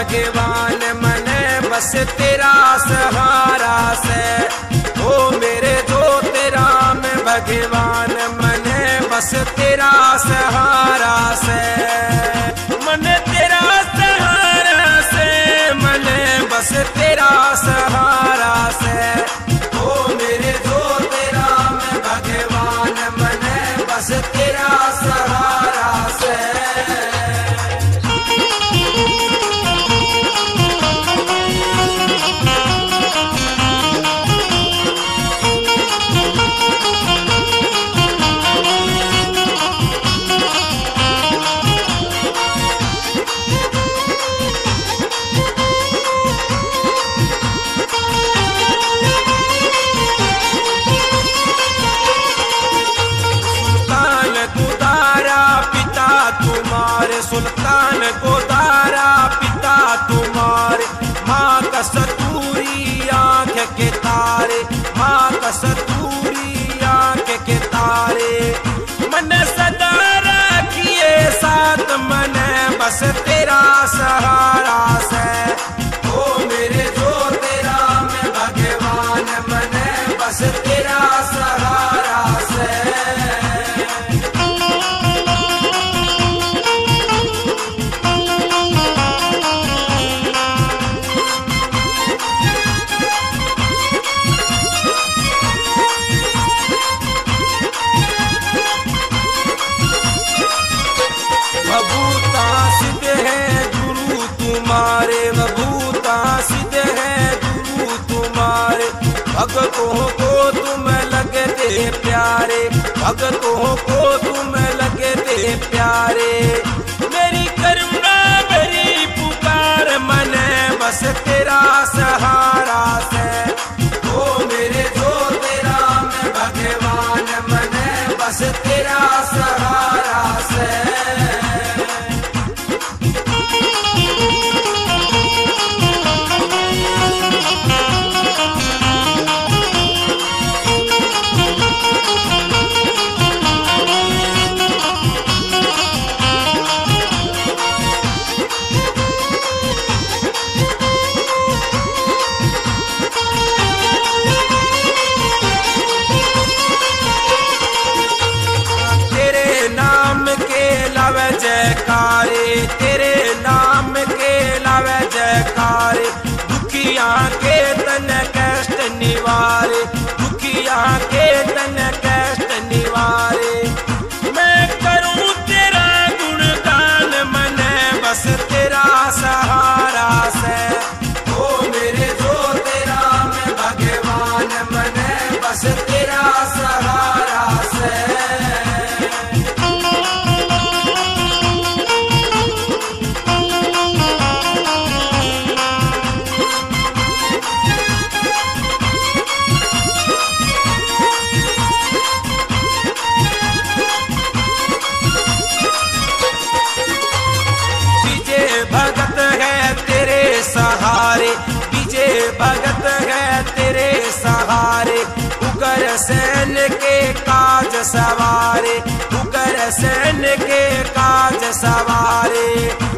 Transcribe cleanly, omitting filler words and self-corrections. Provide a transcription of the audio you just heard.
भगवान मने बस तेरा सहारा से। ओ मेरे ज्योति राम भगवान मने बस तेरा सहारा से। मने तेरा सहारा से, मने बस तेरा सहारा से। ओ मेरे ज्योति राम भगवान मने बस तेरा सहारा से। सुल्तान को दारा पिता तुम्हारे, माँ कस्तूरी आँख के तारे, माँ कस्तूरी आँख के तारे। मन सदा रखिए साथ मने बस तेरा सहारा से। ओ मेरे ज्योति राम भगवान मने बस तेरा सहारा से। बभूता सिद्ध है गुरु तुम्हारे, बभूता सिद्ध है गुरु तुम्हारे। भक्तों को तुम लगते प्यारे, भक्तों को तुम लगते प्यारे। मेरी करुणा मेरी पुकार मने बस तेरा सहारा से। ओ मेरे ज्योति राम भगवान मने बस तेरा सहारा से। जयकारे तेरे नाम के लावे जयकारे। दुखिया के तन कष्ट निवारे, दुखिया के तन कष्ट निवारे। मैं करूं तेरा गुणगान मने बस तेरा सहारा से। ओ मेरे ज्योति राम भगवान मने बस तेरा सहारा से। भगत है तेरे सहारे, विजय भगत है तेरे सहारे। उग्र सैन के काज सवारे, उग्र सैन के काज सवारे।